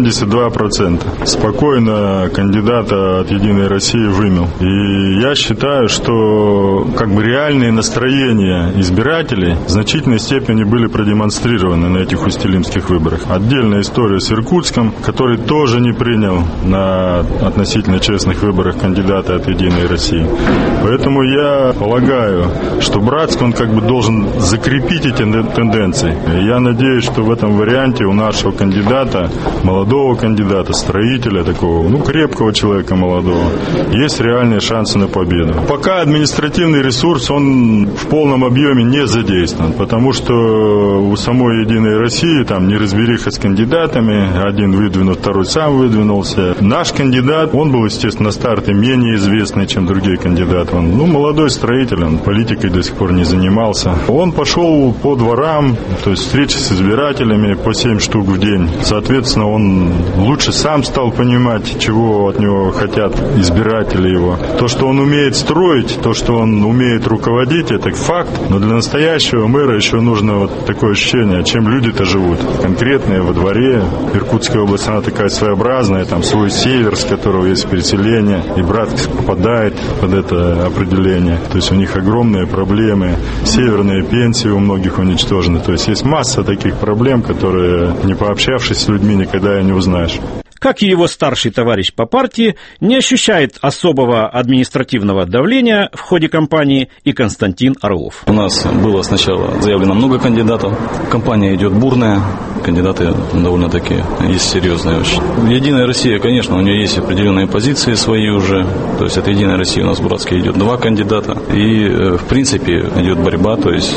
[SPEAKER 7] 72%. Спокойно кандидата от «Единой России» вымел. И я считаю, что реальные настроения избирателей в значительной степени были продемонстрированы на этих усть-илимских выборах. Отдельная история с Иркутском, который тоже не принял на относительно честных выборах кандидата от «Единой России». Поэтому я полагаю, что Братск, он должен закрепить эти тенденции. Я надеюсь, что в этом варианте у нашего кандидата, молодого кандидата, строителя такого, крепкого человека молодого, есть реальные шансы на победу. Пока административный ресурс, он в полном объеме не задействован, потому что у самой «Единой России» там неразбериха с кандидатами, один выдвинут, второй сам выдвинулся. Наш кандидат, он был, естественно, на старте менее известный, чем другие кандидаты. Он, молодой строитель, он политикой до сих пор не занимался. Он пошел по дворам, то есть встречи с избирателями по 7 штук в день. Соответственно, он лучше сам стал понимать, чего от него хотят избиратели его. То, что он умеет строить, то, что он умеет руководить, это факт. Но для настоящего мэра еще нужно такое ощущение, чем люди-то живут. конкретные во дворе. Иркутская область, она такая своеобразная, там свой север, с которого есть переселение, и Братск попадает под это определение. То есть у них огромные проблемы, северные пенсии у многих уничтожены. То есть есть масса таких проблем, которые, не пообщавшись с людьми, никогда и не узнаешь.
[SPEAKER 2] Как и его старший товарищ по партии, не ощущает особого административного давления в ходе кампании и Константин Орлов.
[SPEAKER 5] У нас было сначала заявлено много кандидатов. Кампания идет бурная, кандидаты довольно-таки есть серьезные очень. Единая Россия, конечно, у нее есть определенные позиции свои уже. То есть от Единой России у нас в Братске идет 2 кандидата. И, в принципе, идет борьба. То есть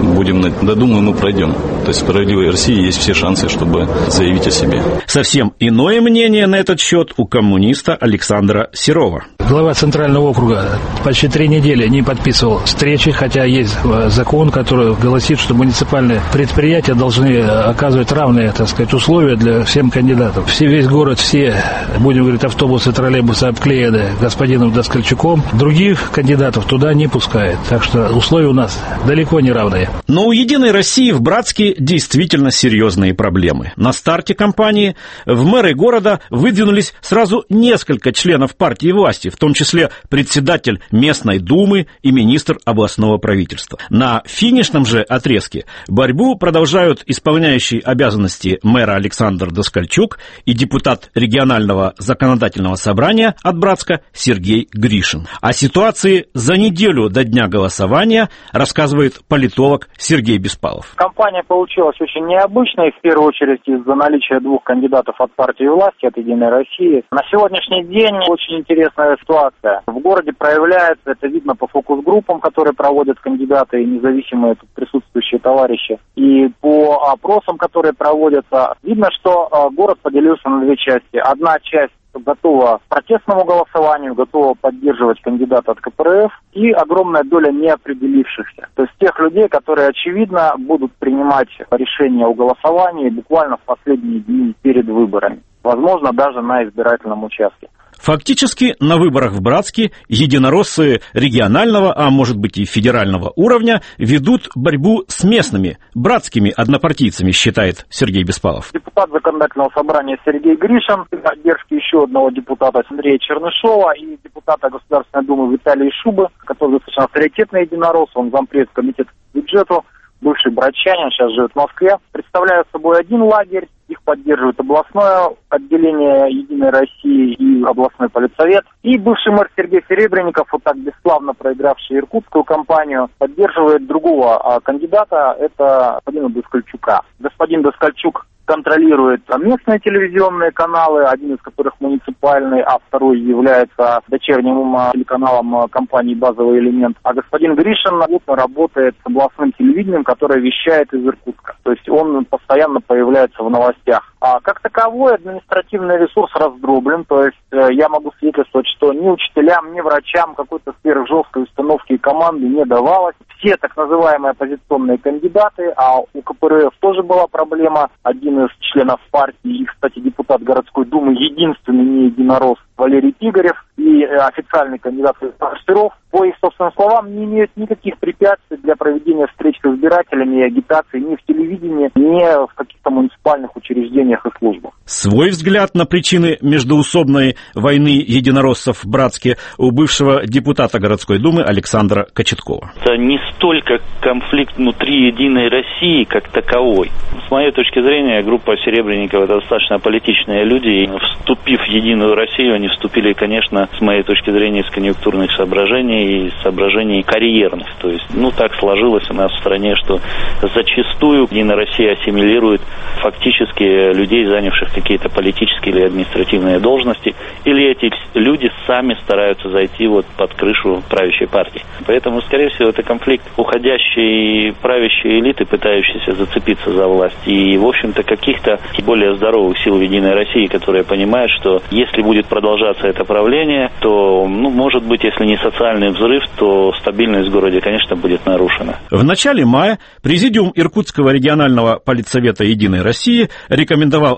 [SPEAKER 5] думаю, мы пройдем. То есть в справедливой России есть все шансы, чтобы заявить о себе.
[SPEAKER 2] Совсем иное мнение на этот счет у коммуниста Александра Серова.
[SPEAKER 3] Глава Центрального округа почти 3 недели не подписывал встречи, хотя есть закон, который гласит, что муниципальные предприятия должны оказывать равные, так сказать, условия для всем кандидатов. Весь город, будем говорить, автобусы, троллейбусы обклеены господином Доскальчуком. Других кандидатов туда не пускает. Так что условия у нас далеко не равные.
[SPEAKER 2] Но у «Единой России» в Братске действительно серьезные проблемы. На старте кампании в мэры города выдвинулись сразу несколько членов партии власти, в том числе председатель местной думы и министр областного правительства. На финишном же отрезке борьбу продолжают исполняющий обязанности мэра Александр Доскальчук и депутат регионального законодательного собрания от Братска Сергей Гришин. О ситуации за неделю до дня голосования рассказывает политолог Сергей Беспалов.
[SPEAKER 6] Кампания получилась очень необычной, в первую очередь из-за наличия 2 кандидатов от партии власти, от «Единой России». На сегодняшний день очень интересная ситуация. В городе проявляется, это видно по фокус-группам, которые проводят кандидаты и независимые тут присутствующие товарищи. И по опросам, которые проводятся, видно, что город поделился на 2 части. Одна часть готова к протестному голосованию, готова поддерживать кандидата от КПРФ, и огромная доля неопределившихся. То есть тех людей, которые, очевидно, будут принимать решения о голосовании буквально в последние дни перед выборами. Возможно, даже на избирательном участке.
[SPEAKER 2] Фактически на выборах в Братске единороссы регионального, а может быть и федерального уровня ведут борьбу с местными братскими однопартийцами, считает Сергей Беспалов.
[SPEAKER 6] Депутат законодательного собрания Сергей Гришин, при поддержке еще одного депутата Андрея Чернышова и депутата Государственной Думы Виталия Шубы, который достаточно авторитетный единорос, он зампред комитета по бюджету, бывший братчанин, сейчас живет в Москве, представляют собой один лагерь. Их поддерживает областное отделение «Единой России» и областной политсовет. И бывший мэр Сергей Серебренников, вот так бесславно проигравший иркутскую кампанию, поддерживает другого кандидата, это господина Доскальчука. Господин Доскальчук контролирует местные телевизионные каналы, один из которых муниципальный, а второй является дочерним телеканалом компании «Базовый элемент». А господин Гришин работает с областным телевидением, которое вещает из Иркутска. То есть он постоянно появляется в новостях. А как таковой административный ресурс раздроблен, то есть я могу свидетельствовать, что ни учителям, ни врачам какой-то сверхжесткой установки и команды не давалось. Все так называемые оппозиционные кандидаты, а у КПРФ тоже была проблема. Один из членов партии и, кстати, депутат городской думы, единственный не единорос, Валерий Пигарев, и официальный кандидат Серов, по их собственным словам, не имеют никаких препятствий для проведения встреч с избирателями и агитации ни в телевидении, ни в каких-то муниципальных учреждениях и службах.
[SPEAKER 2] Свой взгляд на причины междоусобной войны единороссов в Братске у бывшего депутата городской думы Александра Кочеткова.
[SPEAKER 4] Это не столько конфликт внутри Единой России как таковой. С моей точки зрения, группа Серебренникова — это достаточно политичные люди, и вступив в Единую Россию, они вступили, конечно, с моей точки зрения, из конъюнктурных соображений и соображений карьерных. То есть, так сложилось у нас в стране, что зачастую Единая Россия ассимилирует фактически людей, занявших какие-то политические или административные должности, или эти люди сами стараются зайти под крышу правящей партии. Поэтому, скорее всего, это конфликт уходящей правящей элиты, пытающейся зацепиться за власть, и, в общем-то, каких-то более здоровых сил в Единой России, которые понимают, что если будет продолжаться это правление, то, может быть, если не социальный взрыв, то стабильность в городе, конечно, будет нарушена.
[SPEAKER 2] В начале мая Президиум Иркутского регионального политсовета Единой России рекомендовал Александру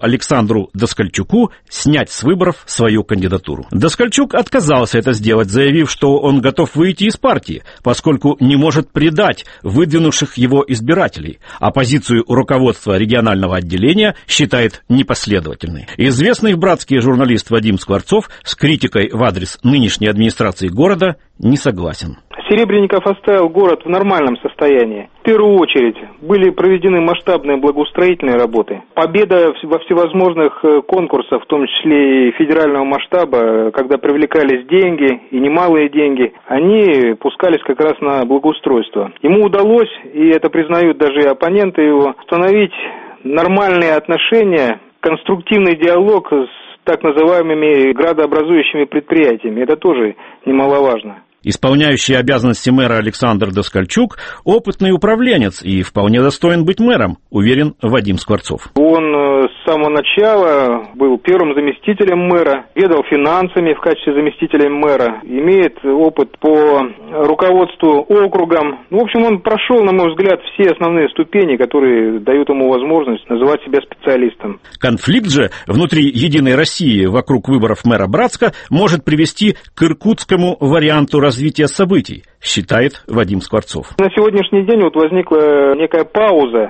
[SPEAKER 2] Александру Доскальчуку снять с выборов свою кандидатуру. Доскальчук отказался это сделать, заявив, что он готов выйти из партии, поскольку не может предать выдвинувших его избирателей, а позицию руководства регионального отделения считает непоследовательной. Известный братский журналист Вадим Скворцов с критикой в адрес нынешней администрации города не согласен.
[SPEAKER 8] Серебренников оставил город в нормальном состоянии. В первую очередь были проведены масштабные благоустроительные работы. Победа во всевозможных конкурсах, в том числе и федерального масштаба, когда привлекались деньги, и немалые деньги, они пускались как раз на благоустройство. Ему удалось, и это признают даже и оппоненты его, установить нормальные отношения, конструктивный диалог с так называемыми градообразующими предприятиями. Это тоже немаловажно.
[SPEAKER 2] Исполняющий обязанности мэра Александр Доскальчук – опытный управленец и вполне достоин быть мэром, уверен Вадим Скворцов.
[SPEAKER 8] Он с самого начала был первым заместителем мэра, ведал финансами в качестве заместителя мэра, имеет опыт по руководству округом. В общем, он прошел, на мой взгляд, все основные ступени, которые дают ему возможность называть себя специалистом.
[SPEAKER 2] Конфликт же внутри «Единой России» вокруг выборов мэра Братска может привести к иркутскому варианту развития событий, считает Вадим Скворцов.
[SPEAKER 8] На сегодняшний день возникла некая пауза.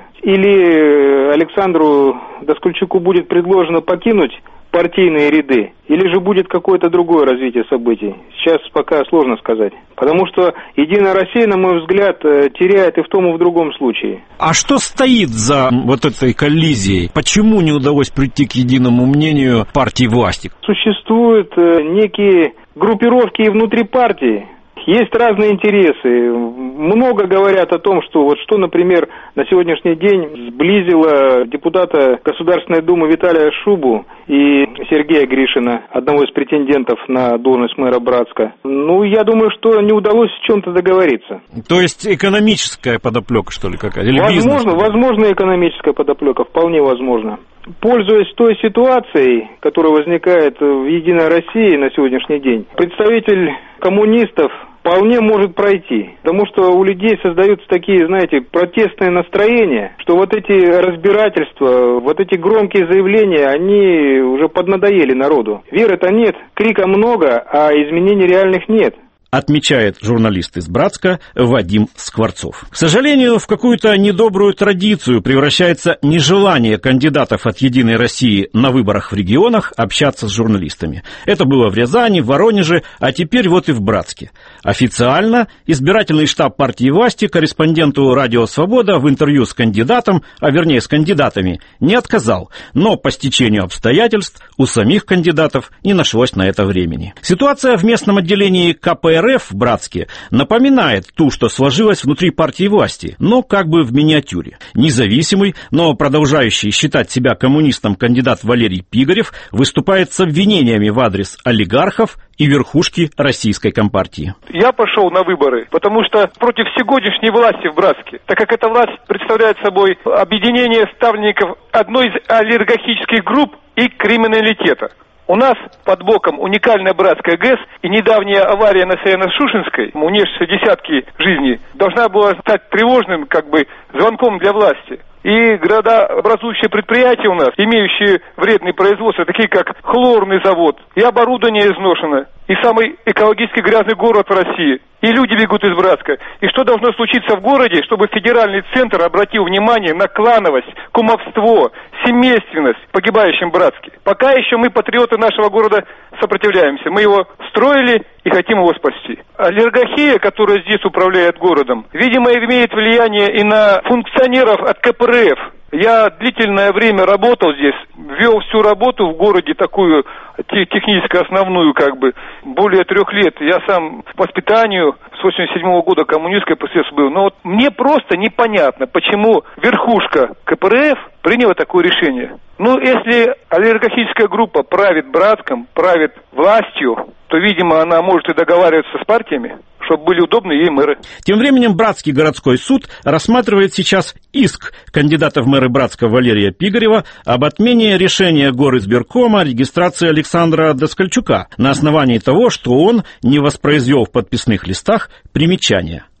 [SPEAKER 8] Или Александру Доскальчуку будет предложено покинуть партийные ряды, или же будет какое-то другое развитие событий. Сейчас пока сложно сказать. Потому что «Единая Россия», на мой взгляд, теряет и в том, и в другом случае.
[SPEAKER 2] А что стоит за вот этой коллизией? Почему не удалось прийти к единому мнению партии власти?
[SPEAKER 8] Существуют некие группировки и внутри партии. Есть разные интересы. Много говорят о том, что например, на сегодняшний день сблизило депутата Государственной Думы Виталия Шубу и Сергея Гришина, одного из претендентов на должность мэра Братска. Я думаю, что не удалось в чем-то договориться.
[SPEAKER 2] То есть экономическая подоплека, что ли, какая-то? Или
[SPEAKER 8] возможно, экономическая подоплека, вполне возможно. Пользуясь той ситуацией, которая возникает в «Единой России» на сегодняшний день, представитель коммунистов вполне может пройти. Потому что у людей создаются такие, протестные настроения, что вот эти разбирательства, вот эти громкие заявления, они уже поднадоели народу. Веры-то нет, крика много, а изменений реальных нет.
[SPEAKER 2] Отмечает журналист из Братска Вадим Скворцов. К сожалению, в какую-то недобрую традицию превращается нежелание кандидатов от «Единой России» на выборах в регионах общаться с журналистами. Это было в Рязани, в Воронеже, а теперь вот и в Братске. Официально избирательный штаб партии власти корреспонденту «Радио Свобода» в интервью с кандидатом, а вернее с кандидатами, не отказал, но по стечению обстоятельств у самих кандидатов не нашлось на это времени. Ситуация в местном отделении КПРФ в Братске напоминает ту, что сложилась внутри партии власти, но как бы в миниатюре. Независимый, но продолжающий считать себя коммунистом кандидат Валерий Пигарев выступает с обвинениями в адрес олигархов и верхушки российской компартии.
[SPEAKER 9] Я пошел на выборы, потому что против сегодняшней власти в Братске, так как эта власть представляет собой объединение ставленников одной из олигархических групп и криминалитета. У нас под боком уникальная Братская ГЭС, и недавняя авария на Саяно-Шушенской, унесшая десятки жизней, должна была стать тревожным звонком для власти. И градообразующие предприятия у нас, имеющие вредные производства, такие как хлорный завод, и оборудование изношено, и самый экологически грязный город в России. И люди бегут из Братска. И что должно случиться в городе, чтобы федеральный центр обратил внимание на клановость, кумовство, семейственность в погибающем Братске? Пока еще мы, патриоты нашего города, сопротивляемся. Мы его строили и хотим его спасти. Олигархия, которая здесь управляет городом, видимо, имеет влияние и на функционеров от КПРФ. Я длительное время работал здесь, вел всю работу в городе, такую техническую, основную, более 3 лет. Я сам по воспитанию с 87 года коммунистской профессор был. Но мне просто непонятно, почему верхушка КПРФ приняла такое решение. Если олигархическая группа правит Братском, правит властью, то, видимо, она может и договариваться с партиями, чтобы были удобны ей мэры.
[SPEAKER 2] Тем временем Братский городской суд рассматривает сейчас иск кандидата в мэры Братска Валерия Пигарева об отмене решения горизбиркома о регистрации Александра Доскальчука на основании того, что он не воспроизвел в подписных листах примечания.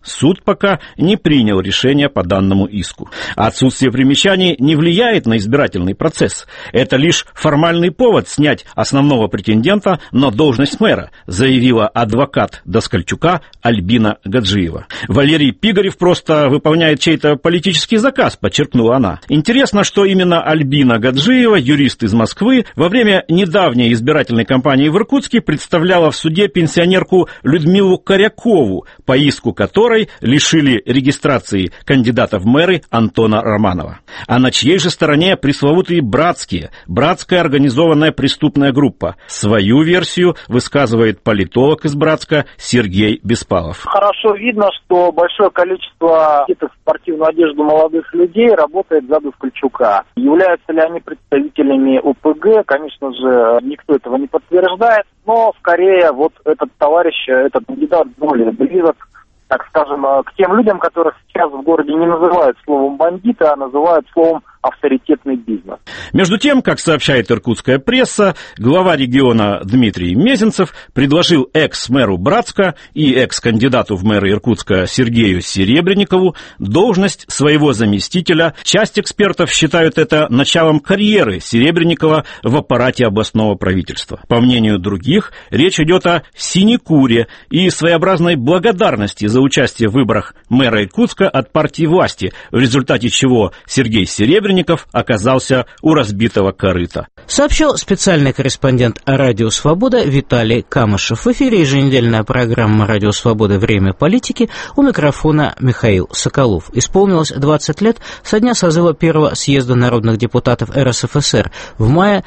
[SPEAKER 2] суд пока не принял решение по данному иску. Отсутствие примечаний не влияет на избирательный процесс. Это лишь формальный повод снять основного претендента на должность мэра, заявила адвокат Доскальчука Альбина Гаджиева. Валерий Пигарев просто выполняет чей-то политический заказ, подчеркнула она. Интересно, что именно Альбина Гаджиева, юрист из Москвы, во время недавней избирательной кампании в Иркутске представляла в суде пенсионерку Людмилу Корякову, по иску которой лишили регистрации кандидата в мэры Антона Романова. А на чьей же стороне пресловутые братские, братская организованная преступная группа? Свою версию высказывает политолог из Братска Сергей Беспалов.
[SPEAKER 6] Хорошо видно, что большое количество одетых в спортивную одежду молодых людей работает за Доскальчука. Являются ли они представителями ОПГ? Конечно же, никто этого не подтверждает, но скорее вот этот товарищ, этот кандидат более близок, так скажем, к тем людям, которых сейчас в городе не называют словом бандиты, а называют словом авторитетный бизнес.
[SPEAKER 2] Между тем, как сообщает иркутская пресса, глава региона Дмитрий Мезенцев предложил экс-мэру Братска и экс-кандидату в мэры Иркутска Сергею Серебренникову должность своего заместителя. Часть экспертов считают это началом карьеры Серебренникова в аппарате областного правительства. По мнению других, речь идет о синекуре и своеобразной благодарности за участие в выборах мэра Иркутска от партии власти, в результате чего Сергей Серебренников оказался у разбитого корыта.
[SPEAKER 1] Сообщил специальный корреспондент «Радио Свобода» Виталий Камышев. В эфире еженедельная программа «Радио Свобода. Время политики». У микрофона Михаил Соколов. Исполнилось 20 лет со дня созыва первого съезда народных депутатов РСФСР в мае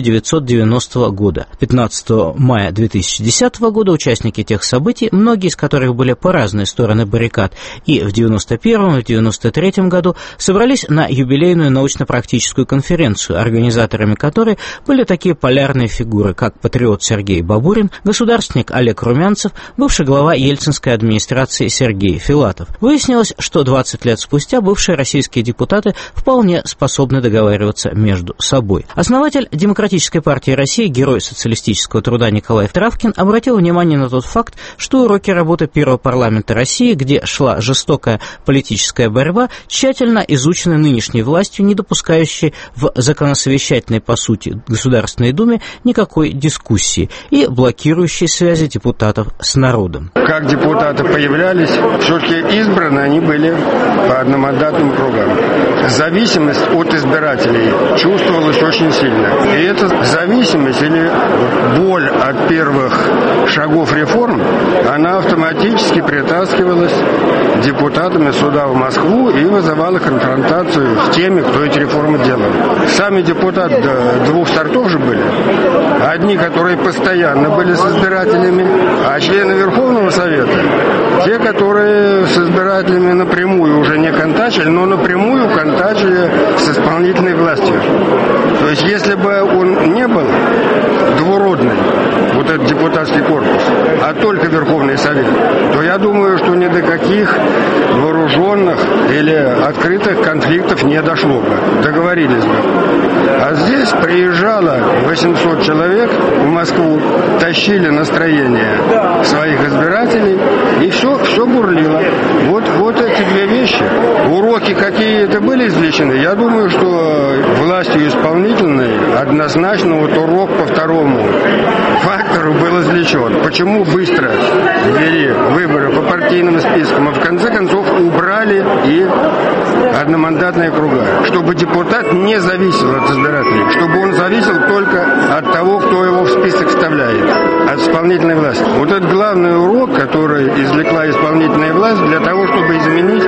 [SPEAKER 1] 1990 года. 15 мая 2010 года участники тех событий, многие из которых были по разные стороны баррикад, и в 91 и в 93 году собрались на юбилейную научно-практическую конференцию, организаторами которой были такие полярные фигуры, как патриот Сергей Бабурин, государственник Олег Румянцев, бывший глава ельцинской администрации Сергей Филатов. Выяснилось, что 20 лет спустя бывшие российские депутаты вполне способны договариваться между собой. Основатель Демократической партии России, герой социалистического труда Николай Травкин обратил внимание на тот факт, что уроки работы первого парламента России, где шла жестокая политическая борьба, тщательно изучены нынешней властью, не допускающей в законосовещательной, по сути, Государственной Думе никакой дискуссии и блокирующей связи депутатов с народом.
[SPEAKER 10] Как депутаты появлялись, все-таки избраны они были по одномандатным кругам. Зависимость от избирателей чувствовалась очень сильно. И эта зависимость или боль от первых шагов реформ, она автоматически притаскивалась депутатами суда в Москву и вызывала конфронтацию с теми, кто эти реформы делал. Сами депутаты двух сортов же были. Одни, которые постоянно были с избирателями, а члены Верховного Совета, те, которые с избирателями напрямую уже не контачили, но напрямую контачили с исполнительной властью. То есть, если бы он не был двуродный, вот этот депутатский корпус, а только Верховный Совет, то я думаю, что ни до каких вооруженных или открытых конфликтов не дошло бы. Договорились бы. А здесь приезжало 800 человек в Москву, тащили настроение своих избирателей, и все бурлило. Вот эти две вещи. Уроки какие-то были извлечены. Я думаю, что властью исполнительной однозначно вот урок по второму фактору был извлечен. Почему быстро ввели выборы по партийным спискам, а в конце концов убрали и одномандатные круга, чтобы депутат не зависел от избирателей, чтобы он зависел только от того, кто его в список вставляет, от исполнительной власти. Вот это главный урок, который извлекла исполнительная власть для того, чтобы изменить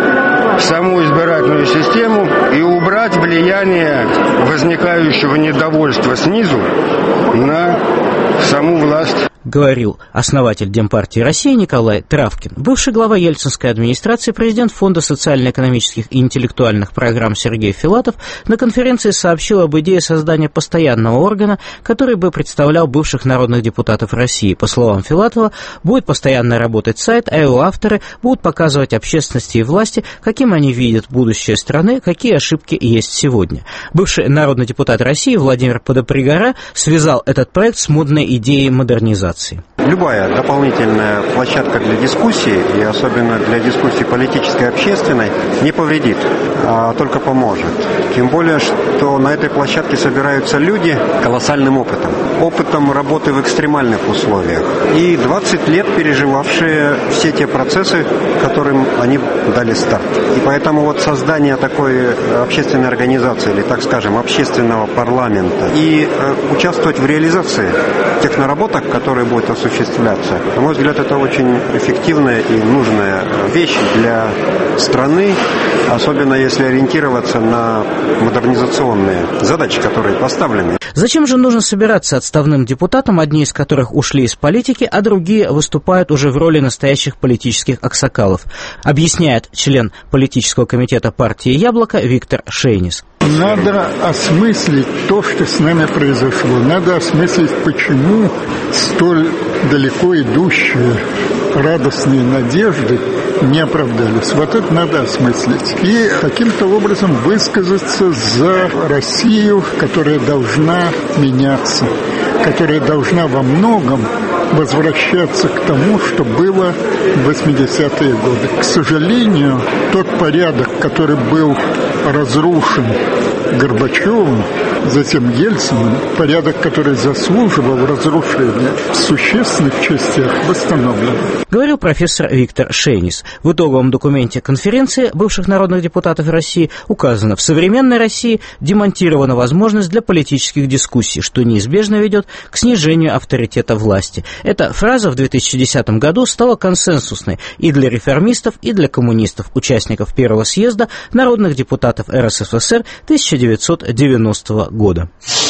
[SPEAKER 10] саму избирательную систему и убрать влияние возникающего недовольства снизу на саму власть.
[SPEAKER 1] Говорил основатель Демпартии России Николай Травкин. Бывший глава ельцинской администрации, президент Фонда социально-экономических и интеллектуальных программ Сергей Филатов на конференции сообщил об идее создания постоянного органа, который бы представлял бывших народных депутатов России. По словам Филатова, будет постоянно работать сайт, а его авторы будут показывать общественности и власти, каким они видят будущее страны, какие ошибки есть сегодня. Бывший народный депутат России Владимир Подопригора связал этот проект с модной идеей модернизации. организации.
[SPEAKER 11] Любая дополнительная площадка для дискуссии, и особенно для дискуссии политической и общественной, не повредит, а только поможет. Тем более, что на этой площадке собираются люди с колоссальным опытом работы в экстремальных условиях. И 20 лет переживавшие все те процессы, которым они дали старт. И поэтому вот создание такой общественной организации, или, так скажем, общественного парламента, и участвовать в реализации тех наработок, которые будут осуществляться, на мой взгляд, это очень эффективная и нужная вещь для страны, особенно если ориентироваться на модернизационные задачи, которые поставлены.
[SPEAKER 1] Зачем же нужно собираться отставным депутатам, одни из которых ушли из политики, а другие выступают уже в роли настоящих политических аксакалов, объясняет член политического комитета партии «Яблоко» Виктор Шейнис.
[SPEAKER 12] Надо осмыслить то, что с нами произошло. Надо осмыслить, почему столь далеко идущие радостные надежды не оправдались. Вот это надо осмыслить. И каким-то образом высказаться за Россию, которая должна меняться, которая должна во многом возвращаться к тому, что было в 80-е годы. К сожалению, тот порядок, который был разрушен Горбачевым, затем Ельциным, порядок, который заслуживал разрушения, в существенных частях восстановлен.
[SPEAKER 1] Говорил профессор Виктор Шейнис. В итоговом документе конференции бывших народных депутатов России указано: в современной России демонтирована возможность для политических дискуссий, что неизбежно ведет к снижению авторитета власти. Эта фраза в 2010 году стала консенсусной и для реформистов, и для коммунистов, участников Первого съезда народных депутатов РСФСР 1990 года.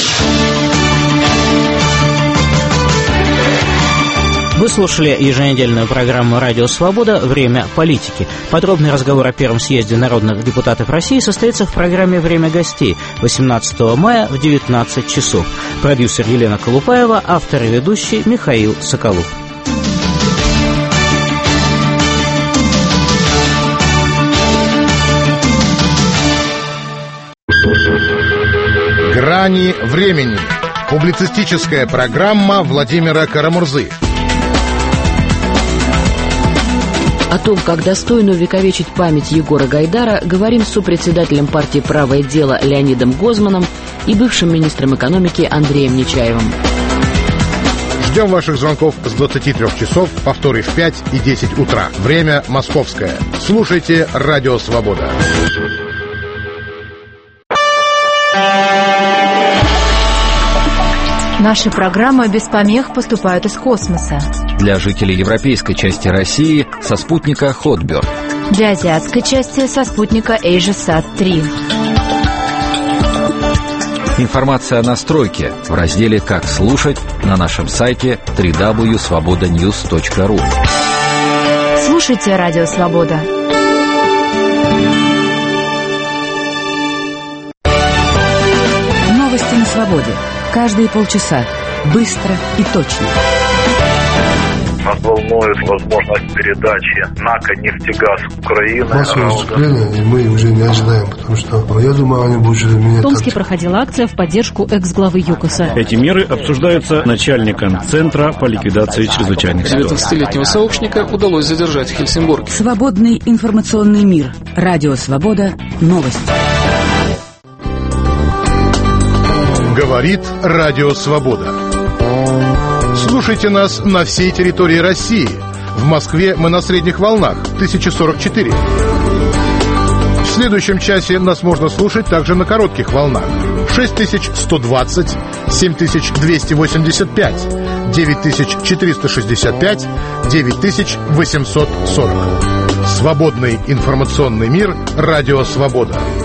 [SPEAKER 1] Вы слушали еженедельную программу «Радио Свобода. Время политики». Подробный разговор о Первом съезде народных депутатов России состоится в программе «Время гостей» 18 мая в 19 часов. Продюсер Елена Колупаева, автор и ведущий Михаил Соколов.
[SPEAKER 14] «Грани времени». Публицистическая программа Владимира Карамурзы.
[SPEAKER 16] О том, как достойно увековечить память Егора Гайдара, говорим с сопредседателем партии «Правое дело» Леонидом Гозманом и бывшим министром экономики Андреем Нечаевым.
[SPEAKER 14] Ждем ваших звонков с 23 часов, повторы в 5 и 10 утра. Время московское. Слушайте «Радио Свобода».
[SPEAKER 23] Наши программы без помех поступают из космоса.
[SPEAKER 25] Для жителей европейской части России со спутника Hotbird.
[SPEAKER 23] Для азиатской части со спутника AsiaSat-3.
[SPEAKER 25] Информация о настройке в разделе «Как слушать» на нашем сайте www.svobodanews.ru.
[SPEAKER 23] Слушайте «Радио Свобода». Новости на свободе. Каждые полчаса. Быстро и точно.
[SPEAKER 26] Нас волнует возможность передачи НАКа «Нефтегаз» Украины.
[SPEAKER 27] Массовое выступление, и мы уже не ожидаем, потому что, я думаю, они будут менять.
[SPEAKER 23] В Томске проходила акция в поддержку экс-главы ЮКОСа.
[SPEAKER 2] Эти меры обсуждаются начальником Центра по ликвидации чрезвычайных ситуаций.
[SPEAKER 28] 19-летнего сообщника удалось задержать в Хельсинборге.
[SPEAKER 23] Свободный информационный мир. Радио Свобода. Новости.
[SPEAKER 14] Говорит Радио Свобода. Слушайте нас на всей территории России. В Москве мы на средних волнах 1044. В следующем часе нас можно слушать также на коротких волнах 6120, 7285, 9465, 9840. Свободный информационный мир. Радио Свобода.